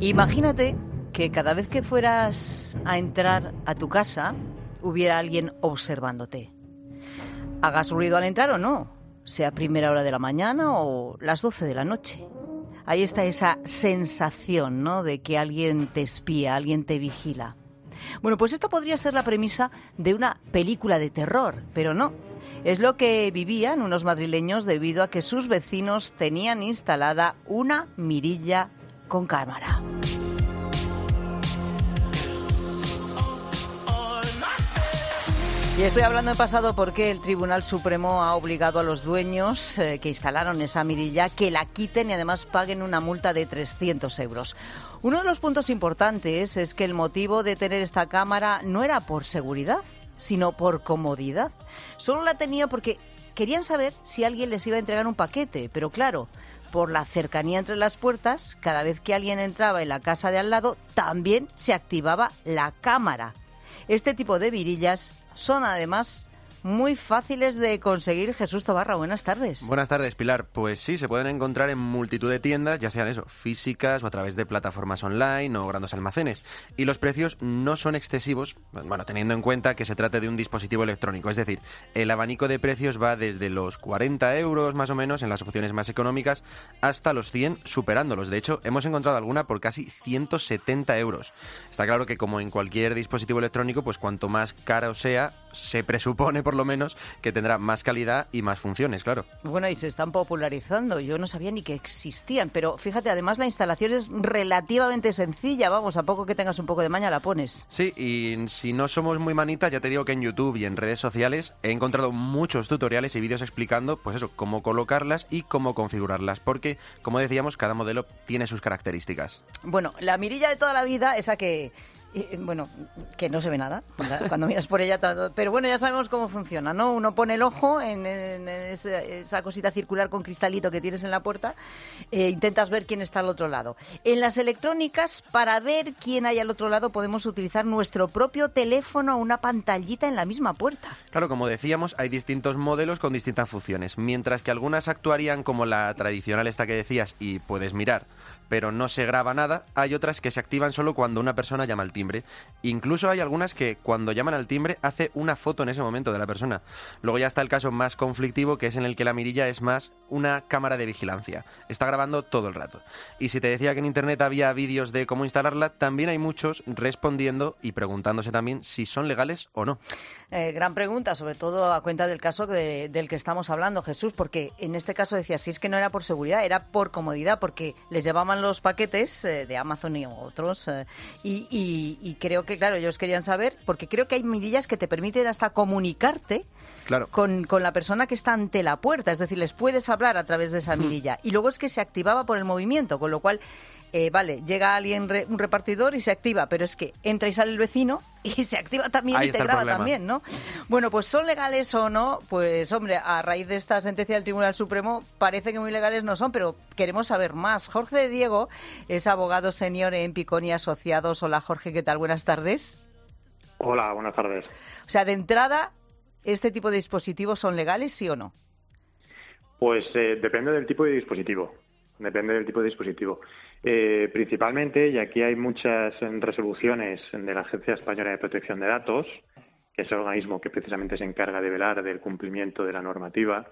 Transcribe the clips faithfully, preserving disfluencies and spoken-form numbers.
Imagínate que cada vez que fueras a entrar a tu casa hubiera alguien observándote. Hagas ruido al entrar o no, sea primera hora de la mañana o las doce de la noche. Ahí está esa sensación, ¿no?, de que alguien te espía, alguien te vigila. Bueno, pues esta podría ser la premisa de una película de terror, pero no. Es lo que vivían unos madrileños debido a que sus vecinos tenían instalada una mirilla con cámara. Y estoy hablando en pasado porque el Tribunal Supremo ha obligado a los dueños eh, que instalaron esa mirilla que la quiten y además paguen una multa de trescientos euros. Uno de los puntos importantes es que el motivo de tener esta cámara no era por seguridad, sino por comodidad. Solo la tenía porque querían saber si alguien les iba a entregar un paquete, pero claro, por la cercanía entre las puertas, cada vez que alguien entraba en la casa de al lado, también se activaba la cámara. Este tipo de virillas son además muy fáciles de conseguir. Jesús Tobarra, buenas tardes. Buenas tardes, Pilar. Pues sí, se pueden encontrar en multitud de tiendas, ya sean eso, físicas o a través de plataformas online o grandes almacenes. Y los precios no son excesivos, bueno, teniendo en cuenta que se trata de un dispositivo electrónico. Es decir, el abanico de precios va desde los cuarenta euros más o menos en las opciones más económicas hasta los cien, superándolos. De hecho, hemos encontrado alguna por casi ciento setenta euros. Está claro que como en cualquier dispositivo electrónico, pues cuanto más caro sea, se presupone por lo menos que tendrá más calidad y más funciones, claro. Bueno, y se están popularizando. Yo no sabía ni que existían, pero fíjate, además la instalación es relativamente sencilla. Vamos, a poco que tengas un poco de maña la pones. Sí, y si no somos muy manitas, ya te digo que en YouTube y en redes sociales he encontrado muchos tutoriales y vídeos explicando, pues eso, cómo colocarlas y cómo configurarlas, porque, como decíamos, cada modelo tiene sus características. Bueno, la mirilla de toda la vida, esa que... Eh, bueno, que no se ve nada cuando miras por ella, pero bueno, ya sabemos cómo funciona, ¿no? Uno pone el ojo en, en esa, esa cosita circular con cristalito que tienes en la puerta, e intentas ver quién está al otro lado. En las electrónicas, para ver quién hay al otro lado, podemos utilizar nuestro propio teléfono o una pantallita en la misma puerta. Claro, como decíamos, hay distintos modelos con distintas funciones, mientras que algunas actuarían como la tradicional esta que decías y puedes mirar, pero no se graba nada. Hay otras que se activan solo cuando una persona llama al timbre. Incluso hay algunas que cuando llaman al timbre hace una foto en ese momento de la persona. Luego ya está el caso más conflictivo, que es en el que la mirilla es más una cámara de vigilancia. Está grabando todo el rato. Y si te decía que en internet había vídeos de cómo instalarla, también hay muchos respondiendo y preguntándose también si son legales o no. Eh, gran pregunta, sobre todo a cuenta del caso de, del que estamos hablando, Jesús, porque en este caso decía, si es que no era por seguridad, era por comodidad, porque les llevaban los paquetes eh, de Amazon y otros eh, y, y, y creo que, claro, ellos querían saber, porque creo que hay mirillas que te permiten hasta comunicarte claro. con, con la persona que está ante la puerta, es decir, les puedes hablar a través de esa mirilla, y luego es que se activaba por el movimiento, con lo cual, eh, vale, llega alguien, re, un repartidor y se activa, pero es que entra y sale el vecino y se activa también Ahí y te graba también, ¿no? Bueno, pues ¿son legales o no? Pues hombre, a raíz de esta sentencia del Tribunal Supremo parece que muy legales no son, pero queremos saber más. Jorge de Diego es abogado senior en Picón y Asociados. Hola Jorge, ¿qué tal? Buenas tardes. Hola, buenas tardes. O sea, de entrada, ¿este tipo de dispositivos son legales, sí o no? Pues eh, depende del tipo de dispositivo. Depende del tipo de dispositivo. Eh, principalmente, y aquí hay muchas resoluciones de la Agencia Española de Protección de Datos, que es el organismo que precisamente se encarga de velar del cumplimiento de la normativa,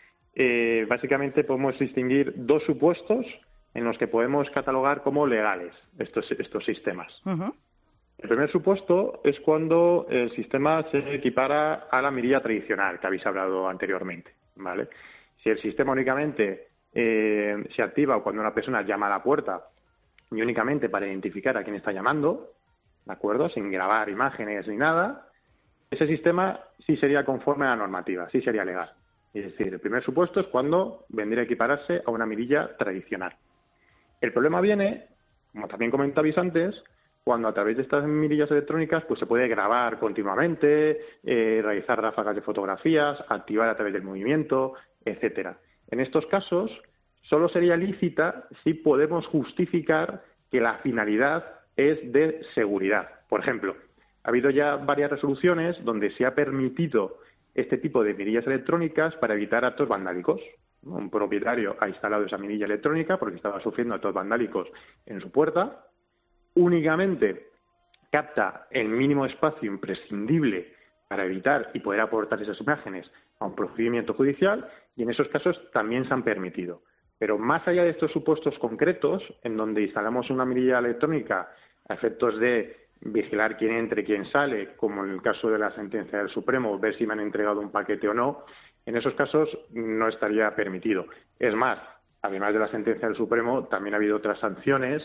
eh, básicamente podemos distinguir dos supuestos en los que podemos catalogar como legales estos, estos sistemas. Uh-huh. El primer supuesto es cuando el sistema se equipara a la mirilla tradicional que habéis hablado anteriormente, ¿vale? Si el sistema únicamente eh, se activa cuando una persona llama a la puerta y únicamente para identificar a quién está llamando, ¿de acuerdo? Sin grabar imágenes ni nada, ese sistema sí sería conforme a la normativa, sí sería legal. Es decir, el primer supuesto es cuando vendría a equipararse a una mirilla tradicional. El problema viene, como también comentabais antes, cuando a través de estas mirillas electrónicas pues se puede grabar continuamente, eh, realizar ráfagas de fotografías, activar a través del movimiento, etcétera. En estos casos, solo sería lícita si podemos justificar que la finalidad es de seguridad. Por ejemplo, ha habido ya varias resoluciones donde se ha permitido este tipo de mirillas electrónicas para evitar actos vandálicos. Un propietario ha instalado esa mirilla electrónica porque estaba sufriendo actos vandálicos en su puerta únicamente capta el mínimo espacio imprescindible para evitar y poder aportar esas imágenes a un procedimiento judicial, y en esos casos también se han permitido. Pero más allá de estos supuestos concretos, en donde instalamos una mirilla electrónica a efectos de vigilar quién entra y quién sale, como en el caso de la sentencia del Supremo, ver si me han entregado un paquete o no, en esos casos no estaría permitido. Es más, además de la sentencia del Supremo, también ha habido otras sanciones,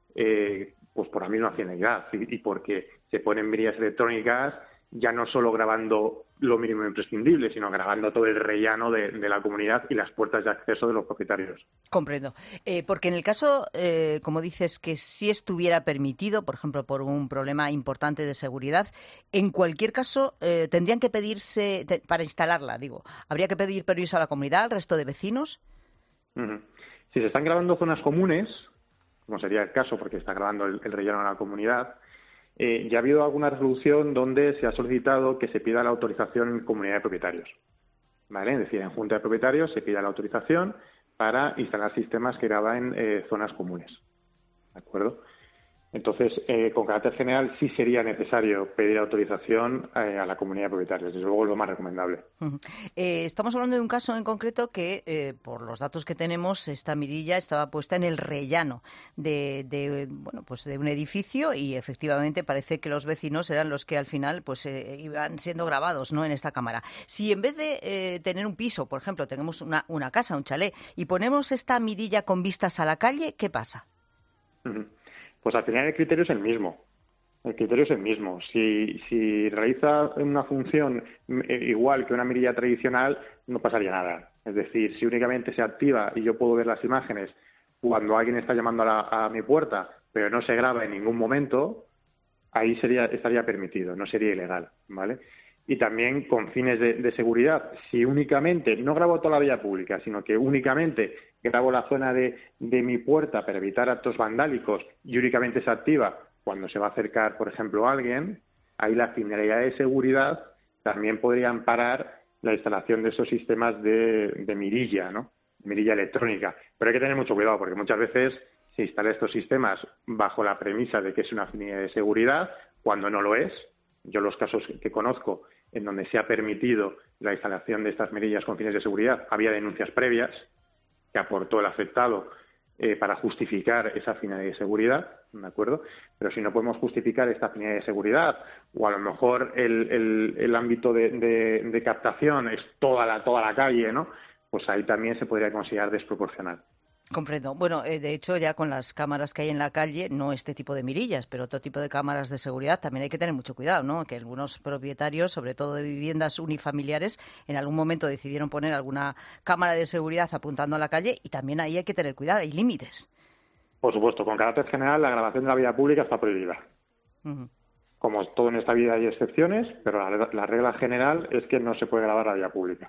eh, pues por la misma finalidad, y, y porque se ponen mirillas electrónicas ya no solo grabando lo mínimo imprescindible, sino grabando todo el rellano de, de la comunidad y las puertas de acceso de los propietarios. Comprendo. Eh, porque en el caso, eh, como dices, que si estuviera permitido, por ejemplo, por un problema importante de seguridad, en cualquier caso eh, tendrían que pedirse, te, para instalarla, digo, ¿habría que pedir permiso a la comunidad, al resto de vecinos? Uh-huh. Si se están grabando zonas comunes, como sería el caso porque está grabando el, el relleno de la comunidad, Eh, ya ha habido alguna resolución donde se ha solicitado que se pida la autorización en comunidad de propietarios, ¿vale? Es decir, en junta de propietarios se pida la autorización para instalar sistemas que graban eh, zonas comunes, ¿de acuerdo? Entonces, eh, con carácter general, sí sería necesario pedir autorización eh, a la comunidad de propietarios. Desde luego, es lo más recomendable. Uh-huh. Eh, estamos hablando de un caso en concreto que, eh, por los datos que tenemos, esta mirilla estaba puesta en el rellano de, de, bueno, pues de un edificio y, efectivamente, parece que los vecinos eran los que, al final, pues eh, iban siendo grabados, ¿no?, en esta cámara. Si en vez de eh, tener un piso, por ejemplo, tenemos una, una casa, un chalet, y ponemos esta mirilla con vistas a la calle, ¿qué pasa? Uh-huh. Pues al final el criterio es el mismo. El criterio es el mismo. Si, si realiza una función igual que una mirilla tradicional, no pasaría nada. Es decir, si únicamente se activa y yo puedo ver las imágenes cuando alguien está llamando a, la, a mi puerta, pero no se graba en ningún momento, ahí sería, estaría permitido, no sería ilegal, ¿vale? Y también con fines de, de seguridad, si únicamente, no grabo toda la vía pública, sino que únicamente grabo la zona de, de mi puerta para evitar actos vandálicos y únicamente se activa cuando se va a acercar, por ejemplo, alguien, ahí la finalidad de seguridad también podría amparar la instalación de esos sistemas de, de mirilla, ¿no? Mirilla electrónica. Pero hay que tener mucho cuidado porque muchas veces se instalan estos sistemas bajo la premisa de que es una finalidad de seguridad, cuando no lo es. Yo los casos que conozco en donde se ha permitido la instalación de estas mirillas con fines de seguridad, había denuncias previas que aportó el afectado eh, para justificar esa finalidad de seguridad, ¿de acuerdo? Pero si no podemos justificar esta finalidad de seguridad, o a lo mejor el, el, el ámbito de, de, de captación es toda la, toda la calle, ¿no? Pues ahí también se podría considerar desproporcional. Comprendo. Bueno, eh, de hecho, ya con las cámaras que hay en la calle, no este tipo de mirillas, pero otro tipo de cámaras de seguridad, también hay que tener mucho cuidado, ¿no? Que algunos propietarios, sobre todo de viviendas unifamiliares, en algún momento decidieron poner alguna cámara de seguridad apuntando a la calle y también ahí hay que tener cuidado, hay límites. Por supuesto, con carácter general, la grabación de la vía pública está prohibida. Uh-huh. Como todo en esta vida hay excepciones, pero la, la regla general es que no se puede grabar la vía pública.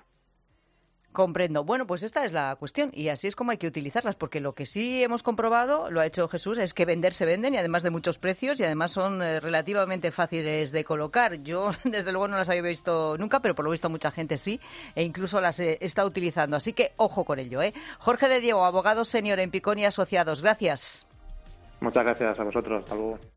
Comprendo. Bueno, pues esta es la cuestión y así es como hay que utilizarlas, porque lo que sí hemos comprobado, lo ha hecho Jesús, es que vender se venden y además de muchos precios y además son eh, relativamente fáciles de colocar. Yo, desde luego, no las había visto nunca, pero por lo visto mucha gente sí e incluso las eh, está utilizando. Así que ojo con ello, ¿eh? Jorge de Diego, abogado senior en Picón y Asociados. Gracias. Muchas gracias a vosotros. Hasta luego.